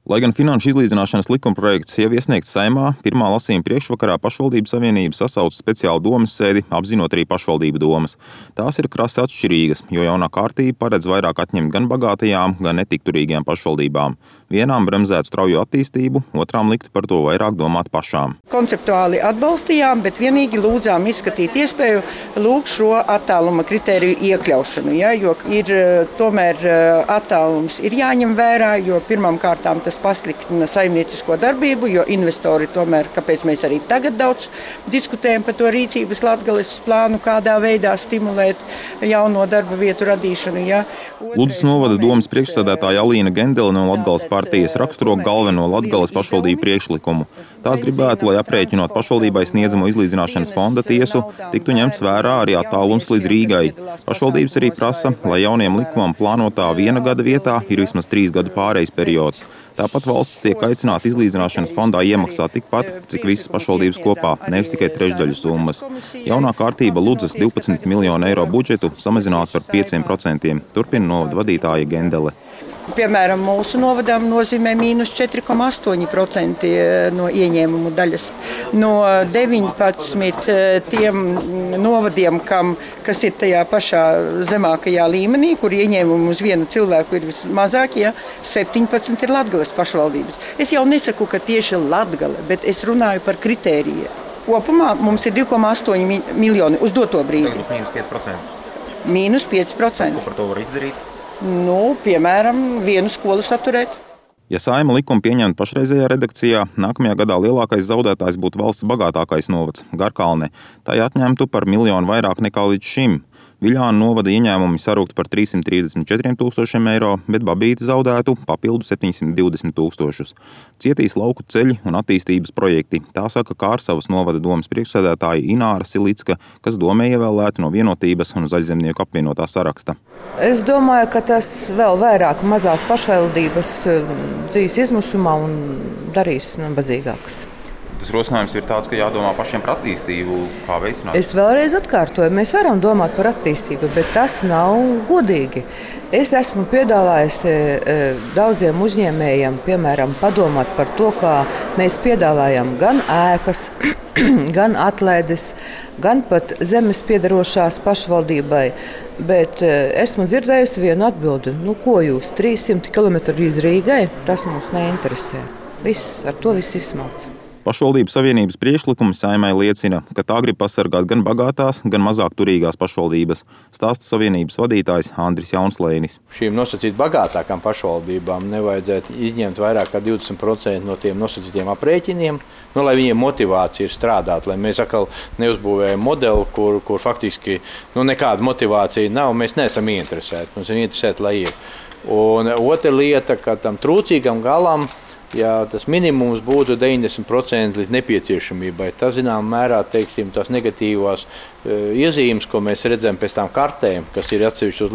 Lai gan finanšu izlīdzināšanas likumprojekts jau iesniegts Saeimā, pirmā lasījuma priekšvakarā Pašvaldību savienība sasauca speciālu domas sēdi, apzinot arī pašvaldību domas. Tās ir krasi atšķirīgas, jo jaunā kārtība paredz vairāk atņemt gan bagātajām, gan netikturīgajām pašvaldībām. Vienām bremzētu strauju attīstību, otrām liktu par to vairāk domāt pašām. Konceptuāli atbalstījām, bet vienīgi lūdzām izskatīt iespēju lūgt šo attāluma kritēriju iekļaušanu, jo ir tomēr attālums ir jāņem vērā, jo pirmām kārtām tas pasliktina saimniecisko darbību, jo investori tomēr, kāpēc mēs arī tagad daudz diskutējam par to rīcības Latgales plānu, kādā veidā stimulēt jauno darba vietu radīšanu. Ludzas novada domas priekšsēdētāja Alīna Gendele no Latgales partijas raksturo galveno Latgales pašvaldību priekšlikumu. Tās gribētu, lai aprēķinot pašvaldībai sniedzamo izlīdzināšanas fonda tiesu, tiktu ņemts vērā arī attālums līdz Rīgai. Pašvaldības arī prasa, lai jauniem likumam plānotā 1 gada vietā ir vismaz 3 gadu pārejas periods. Tāpat valsts tiek aicināta izlīdzināšanas fondā iemaksāt tikpat, cik visas pašvaldības kopā, nevis tikai trešdaļu summas. Jaunā kārtība Ludzas 12 miljonu eiro budžetu samazināt par 5%, turpina novada vadītāja Gendele. Piemēram, mūsu novadām nozīmē mīnus 4,8% no ieņēmumu daļas. No 19 tiem novadiem, kas ir tajā pašā zemākajā līmenī, kur ieņēmumu uz vienu cilvēku ir vismazāk, 17 ir Latgales pašvaldības. Es jau nesaku, ka tieši Latgale, bet es runāju par kritēriju. Kopumā mums ir 2,8 miljoni uz doto brīdi. Mīnus 5%. Mīnus 5%. Ko par to var izdarīt? Piemēram, vienu skolu saturēt. Ja Saeima likumu pieņemtu pašreizējā redakcijā, nākamajā gadā lielākais zaudētājs būtu valsts bagātākais novads – Garkalne. Tai atņemtu par 1 miljonu vairāk nekā līdz šim. Viļānu novada ieņēmumi sarūktu par 334 000 eiro, bet Babīte zaudētu papildu 720 000. Cietīs lauku ceļi un attīstības projekti. Tā saka Kārsavas novada domas priekšsēdētāja Ināra Silicka, kas domē ievēlēta no Vienotības un Zaļzemnieku apvienotā saraksta. Es domāju, ka tas vēl vairāk mazās pašvaldības dzīves izmisumā un darīs nabadzīgākas. Tas rosinājums ir tāds, ka jādomā pašiem par attīstību, kā veicināt. Es vēlreiz atkārtoju, mēs varam domāt par attīstību, bet tas nav godīgi. Es esmu piedāvājis daudziem uzņēmējiem, piemēram, padomāt par to, kā mēs piedāvājam gan ēkas, gan atlaides, gan pat zemes piederošās pašvaldībai. Bet esmu dzirdējusi vienu atbildi, ko jūs 300 km līdz Rīgai, tas mums neinteresē. Ar to viss izsmalc. Pašvaldību savienības priekšlikums Saeimai liecina, ka tā grib pasargāt gan bagātās, gan mazāk turīgās pašvaldības, stāsta savienības vadītājs Andris Jaunslēnis. Šīm nosacīt bagātākām pašvaldībām nevajadzētu izņemt vairāk kā 20% no tiem nosacītiem aprēķiniem, lai viņiem motivācija ir strādāt, lai mēs atkal neuzbūvējam modeli, kur faktiski nekāda motivācija nav, mēs neesam ieinteresēti, mums ir interesēti, lai ir. Un otra lieta, ka tam trūcīgam galam, ja tas minimums būtu 90% līdz nepieciešamībai, tas zināmā mērā, tās negatīvās iezīmes, ko mēs redzam pēc tām kartēm, kas ir atsevišķos